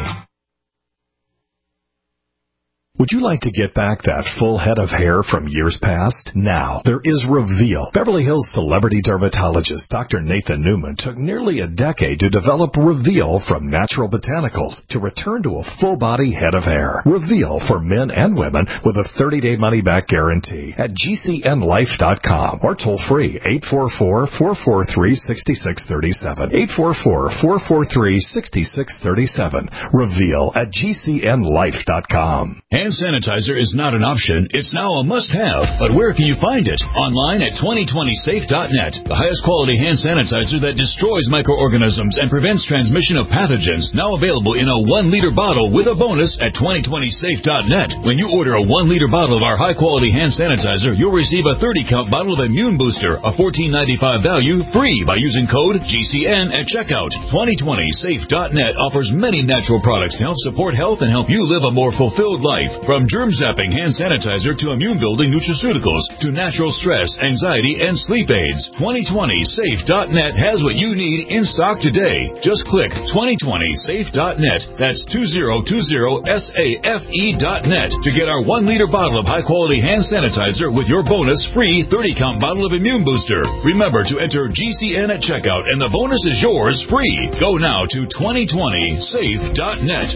Would you like to get back that full head of hair from years past? Now, there is Reveal. Beverly Hills celebrity dermatologist Doctor Nathan Newman took nearly a decade to develop Reveal from natural botanicals to return to a full-body head of hair. Reveal for men and women with a thirty-day money-back guarantee at G C N life dot com or toll-free eight four four, four four three, six six three seven. eight four four, four four three, six six three seven. Reveal at G C N life dot com. Hand sanitizer is not an option, it's now a must-have. But where can you find it? Online at twenty twenty safe dot net. The highest quality hand sanitizer that destroys microorganisms and prevents transmission of pathogens, now available in a one liter bottle with a bonus at twenty twenty safe dot net. When you order a one liter bottle of our high-quality hand sanitizer, you'll receive a thirty count bottle of Immune Booster, a fourteen ninety-five value, free by using code G C N at checkout. twenty twenty safe dot net offers many natural products to help support health and help you live a more fulfilled life. From germ-zapping hand sanitizer to immune-building nutraceuticals to natural stress, anxiety, and sleep aids, twenty twenty safe dot net has what you need in stock today. Just click twenty twenty safe dot net. That's two zero two zero safe dot net to get our one liter bottle of high-quality hand sanitizer with your bonus free thirty count bottle of Immune Booster. Remember to enter G C N at checkout, and the bonus is yours free. Go now to twenty twenty safe dot net.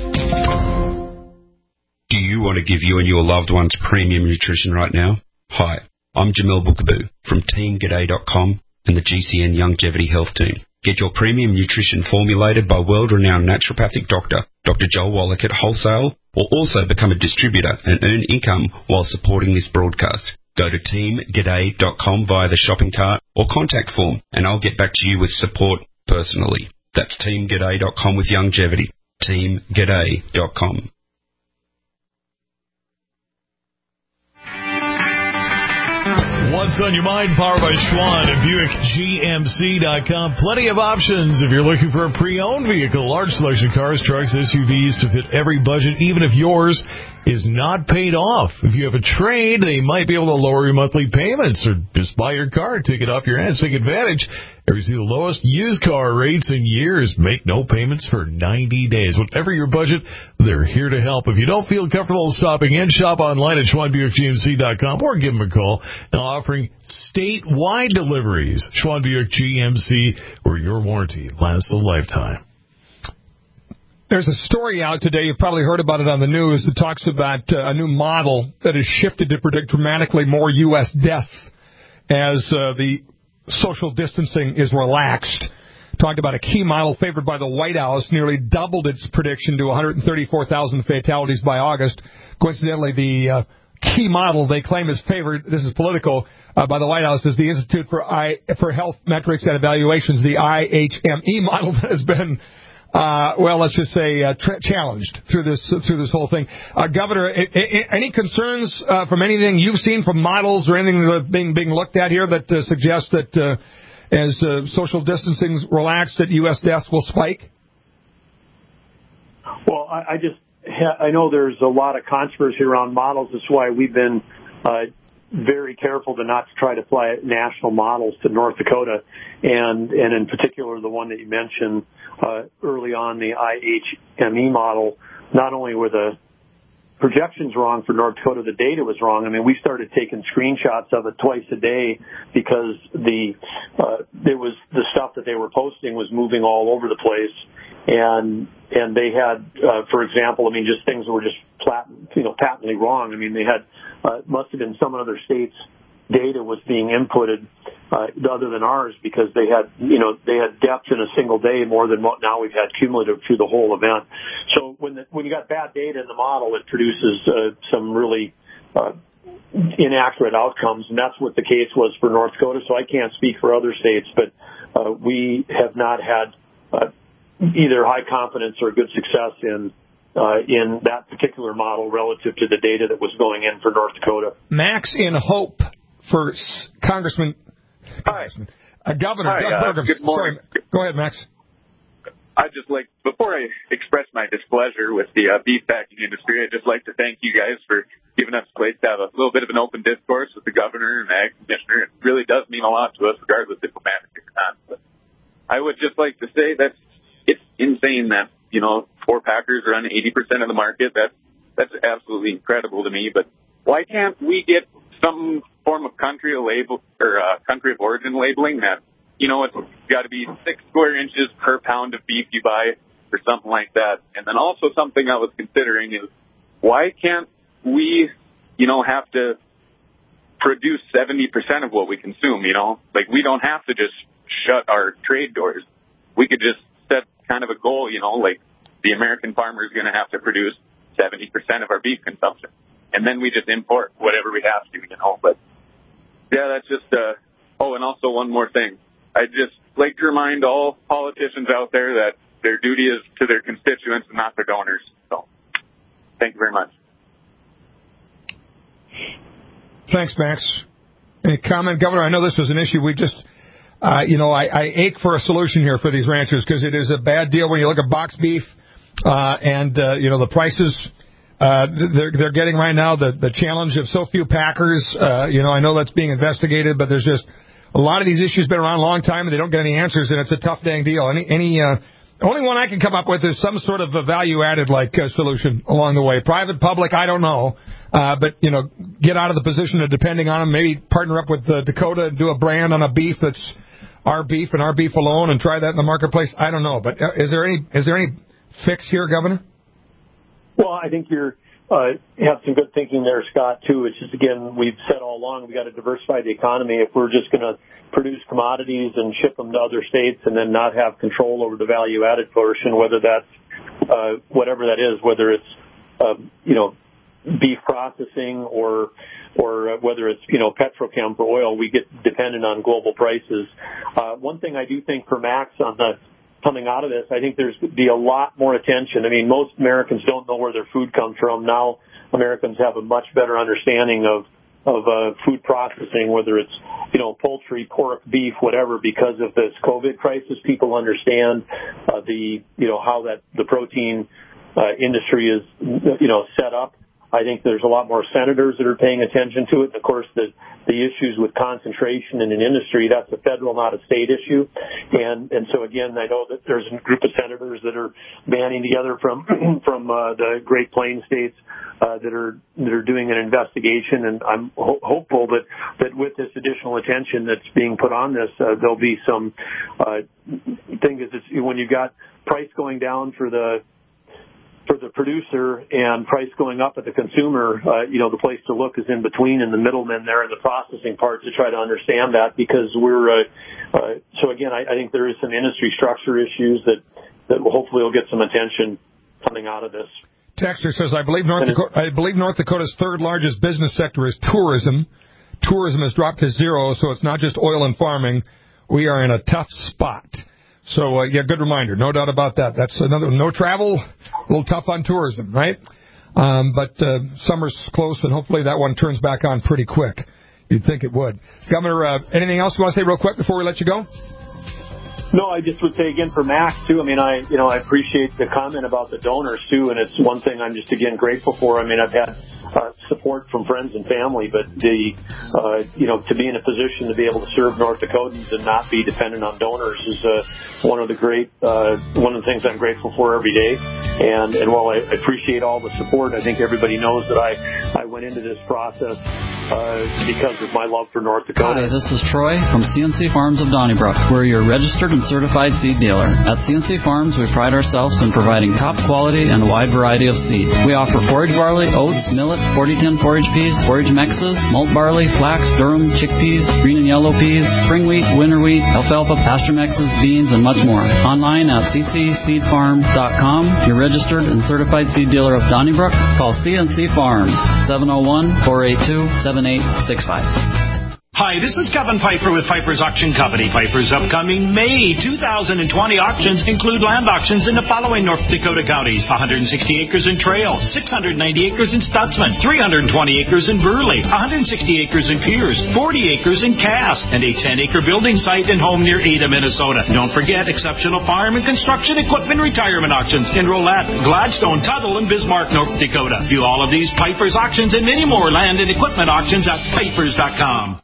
Do you want to give you and your loved ones premium nutrition right now? Hi, I'm Jamil Bookaboo from team g'day dot com and the G C N Longevity Health Team. Get your premium nutrition formulated by world-renowned naturopathic doctor, Doctor Joel Wallach at wholesale, or also become a distributor and earn income while supporting this broadcast. Go to team g'day dot com via the shopping cart or contact form, and I'll get back to you with support personally. That's team g'day dot com with longevity. team g'day dot com. What's on your mind? Powered by Schwann and Buick G M C dot com. Plenty of options if you're looking for a pre-owned vehicle. Large selection of cars, trucks, S U Vs to fit every budget, even if yours is not paid off. If you have a trade, they might be able to lower your monthly payments or just buy your car, take it off your hands, take advantage. Ever see the lowest used car rates in years? Make no payments for ninety days. Whatever your budget, they're here to help. If you don't feel comfortable stopping in, shop online at Schwann Buick G M C dot com or give them a call. Now offering statewide deliveries. Schwann Buick G M C, where your warranty lasts a lifetime. There's a story out today, you've probably heard about it on the news, that talks about uh, a new model that is shifted to predict dramatically more U S deaths as uh, the social distancing is relaxed. Talked about a key model favored by the White House, nearly doubled its prediction to one hundred thirty-four thousand fatalities by August. Coincidentally, the uh, key model they claim is favored, this is political, uh, by the White House, is the Institute for I, for Health Metrics and Evaluations, the I H M E model that has been, uh, well, let's just say, uh, tra- challenged through this through this whole thing. Uh, Governor, I- I- any concerns uh, from anything you've seen from models or anything that being being looked at here that uh, suggests that uh, as uh, social distancing's relaxed, that U S deaths will spike? Well, I, I just ha- I know there's a lot of controversy around models. That's why we've been uh, very careful to not try to apply national models to North Dakota, and and in particular the one that you mentioned uh, early on, the I H M E model. Not only were the projections wrong for North Dakota, the data was wrong. I mean, we started taking screenshots of it twice a day because the uh, there was the stuff that they were posting was moving all over the place, and and they had, uh, for example, I mean, just things that were just plat, you know, patently wrong. I mean, they had uh, must have been some other states' data was being inputted uh, other than ours because they had, you know, they had depth in a single day more than what now we've had cumulative through the whole event. So when the, when you got bad data in the model, it produces uh, some really uh, inaccurate outcomes, and that's what the case was for North Dakota. So I can't speak for other states, but uh, we have not had uh, either high confidence or good success in Uh, in that particular model relative to the data that was going in for North Dakota. Max in Hope for S- Congressman, Congressman uh, Governor Hi, Doug uh, Burgum. good morning. Sorry, go ahead, Max. I'd just like, before I express my displeasure with the uh, beef packing industry, I'd just like to thank you guys for giving us a place to have a little bit of an open discourse with the governor and the ag commissioner. It really does mean a lot to us, regardless diplomatically or not. But I would just like to say that it's insane that, you know, four packers are on eighty percent of the market. That's, that's absolutely incredible to me. But why can't we get some form of country of label or uh, country of origin labeling that, you know, it's got to be six square inches per pound of beef you buy or something like that. And then also something I was considering is why can't we, you know, have to produce seventy percent of what we consume, you know? Like, we don't have to just shut our trade doors. We could just set kind of a goal, you know, like the American farmer is going to have to produce seventy percent of our beef consumption. And then we just import whatever we have to, you know. But, yeah, that's just, uh, oh, and also one more thing. I'd just like to remind all politicians out there that their duty is to their constituents and not their donors. So, thank you very much. Thanks, Max. Any comment, Governor? I know this was an issue we just... Uh, you know, I, I ache for a solution here for these ranchers because it is a bad deal when you look at box beef uh, and, uh, you know, the prices uh, they're, they're getting right now, the, the challenge of so few packers. Uh, you know, I know that's being investigated, but there's just a lot of these issues been around a long time and they don't get any answers, and it's a tough dang deal. Any, any uh, only one I can come up with is some sort of a value-added like uh, solution along the way. Private, public, I don't know. Uh, but, you know, get out of the position of depending on them. Maybe partner up with uh, Dakota and do a brand on a beef that's our beef and our beef alone and try that in the marketplace. I don't know. But is there any is there any fix here, Governor? Well, I think you're uh, have some good thinking there, Scott, too. It's just, again, we've said all along we got to diversify the economy. If we're just going to produce commodities and ship them to other states and then not have control over the value-added portion, whether that's uh, whatever that is, whether it's, uh, you know, beef processing or or whether it's, you know, petrochem for oil, we get dependent on global prices. Uh, one thing I do think for Max on the coming out of this, I think there's going to be a lot more attention. I mean, most Americans don't know where their food comes from. Now Americans have a much better understanding of of uh, food processing, whether it's, you know, poultry, pork, beef, whatever, because of this COVID crisis. People understand uh, the, you know, how that the protein uh, industry is, you know, set up. I think there's a lot more senators that are paying attention to it. And, of course, the, the issues with concentration in an industry, that's a federal, not a state issue. And, and so, again, I know that there's a group of senators that are banding together from from uh, the Great Plains states uh, that are that are doing an investigation. And I'm ho- hopeful that, that with this additional attention that's being put on this, uh, there'll be some uh, thing is it's, when you've got price going down for the for the producer and price going up at the consumer, uh, you know, the place to look is in between and the middlemen there in the processing part to try to understand that because we're, uh, uh, so again, I, I think there is some industry structure issues that, that will hopefully will get some attention coming out of this. Texter says, I believe North Dakota, I believe North Dakota's third largest business sector is tourism. Tourism has dropped to zero, so it's not just oil and farming. We are in a tough spot. So, uh, yeah, good reminder. No doubt about that. That's another, no travel, a little tough on tourism, right? Um, but uh, summer's close, and hopefully that one turns back on pretty quick. You'd think it would. Governor, uh, anything else you want to say real quick before we let you go? No, I just would say again for Max, too, I mean, I, you know, I appreciate the comment about the donors, too, and it's one thing I'm just, again, grateful for. I mean, I've had uh, support from friends and family, but the, uh, you know, to be in a position to be able to serve North Dakotans and not be dependent on donors is uh, one of the great, uh, one of the things I'm grateful for every day. And, and while I appreciate all the support, I think everybody knows that I, I went into this process uh, because of my love for North Dakota. Hi, this is Troy from C N C Farms of Donnybrook. We're your registered and certified seed dealer. At C N C Farms, we pride ourselves in providing top quality and a wide variety of seed. We offer forage barley, oats, millet, forty ten forage peas, forage mixes, malt barley, flax, durum, chickpeas, green and yellow peas, spring wheat, winter wheat, alfalfa, pasture mixes, beans, and much more. Online at c c seed farm dot com. Your registered and certified seed dealer of Donnybrook. Call C N C Farms, seven oh one, four eight two, seven eight six five. Hi, this is Kevin Piper with Piper's Auction Company. Piper's upcoming May two thousand twenty auctions include land auctions in the following North Dakota counties: one hundred sixty acres in Trail, six hundred ninety acres in Stutzman, three hundred twenty acres in Burley, one hundred sixty acres in Pierce, forty acres in Cass, and a ten acre building site and home near Ada, Minnesota. Don't forget exceptional farm and construction equipment retirement auctions in Rolette, Gladstone, Tuttle, and Bismarck, North Dakota. View all of these Piper's auctions and many more land and equipment auctions at pipers dot com.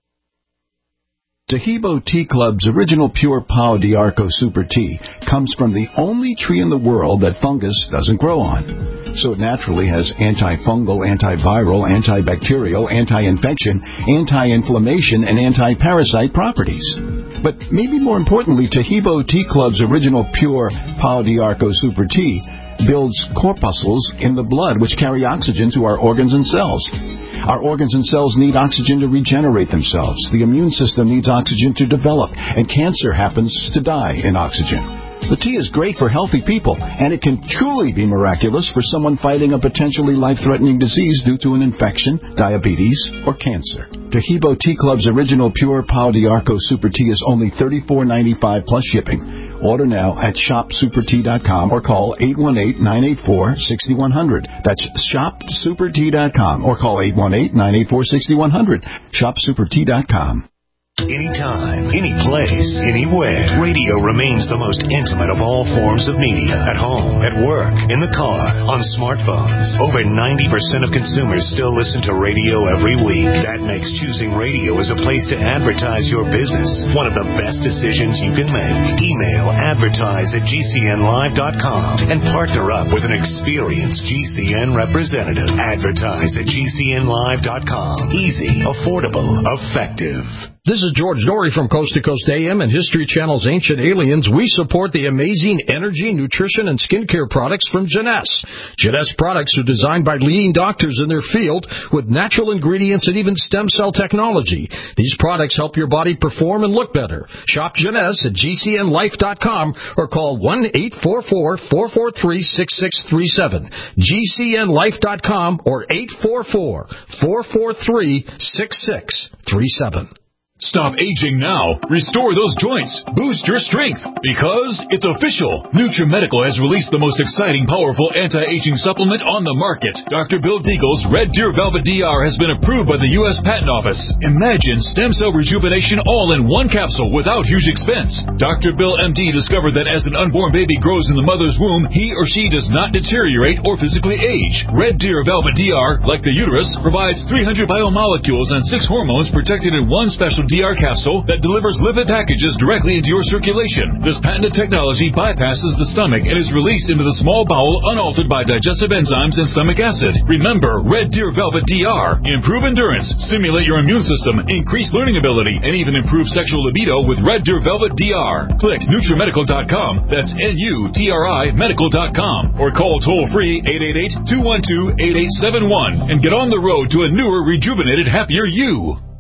Taheebo Tea Club's original pure Pau d'Arco Super Tea comes from the only tree in the world that fungus doesn't grow on. So it naturally has antifungal, antiviral, antibacterial, anti-infection, anti-inflammation, and anti-parasite properties. But maybe more importantly, Taheebo Tea Club's original pure Pau d'Arco Super Tea builds corpuscles in the blood which carry oxygen to our organs and cells. Our organs and cells need oxygen to regenerate themselves. The immune system needs oxygen to develop, and cancer happens to die in oxygen. The tea is great for healthy people, and it can truly be miraculous for someone fighting a potentially life-threatening disease due to an infection, diabetes, or cancer. Taheebo Tea Club's original pure Pau d'Arco Super Tea is only thirty-four ninety-five plus shipping. Order now at shop super tea dot com or call eight one eight, nine eight four, six one zero zero. That's shop super tea dot com or call eight one eight, nine eight four, six one zero zero. shop super tea dot com. Anytime, any place, anywhere. Radio remains the most intimate of all forms of media. At home, at work, in the car, on smartphones. Over ninety percent of consumers still listen to radio every week. That makes choosing radio as a place to advertise your business one of the best decisions you can make. Email advertise at g c n live dot com and partner up with an experienced G C N representative. Advertise at g c n live dot com. Easy, affordable, effective. This is George Norrie from Coast to Coast A M and History Channel's Ancient Aliens. We support the amazing energy, nutrition, and skincare products from Jeunesse. Jeunesse products are designed by leading doctors in their field with natural ingredients and even stem cell technology. These products help your body perform and look better. Shop Jeunesse at g c n life dot com or call one eight four four, four four three, six six three seven. g c n life dot com or eight four four, four four three, six six three seven. Stop aging now. Restore those joints. Boost your strength. Because it's official. NutriMedical has released the most exciting, powerful anti-aging supplement on the market. Doctor Bill Deagle's Red Deer Velvet D R has been approved by the U S Patent Office. Imagine stem cell rejuvenation all in one capsule without huge expense. Doctor Bill M D discovered that as an unborn baby grows in the mother's womb, he or she does not deteriorate or physically age. Red Deer Velvet D R, like the uterus, provides three hundred biomolecules and six hormones protected in one special D R capsule that delivers lipid packages directly into your circulation. This patented technology bypasses the stomach and is released into the small bowel unaltered by digestive enzymes and stomach acid. Remember, Red Deer Velvet D R. Improve endurance, stimulate your immune system, increase learning ability, and even improve sexual libido with Red Deer Velvet D R. Click Nutrimedical dot com. That's N U T R I medical dot com. Or call toll-free eight eight eight, two one two, eight eight seven one and get on the road to a newer, rejuvenated, happier you.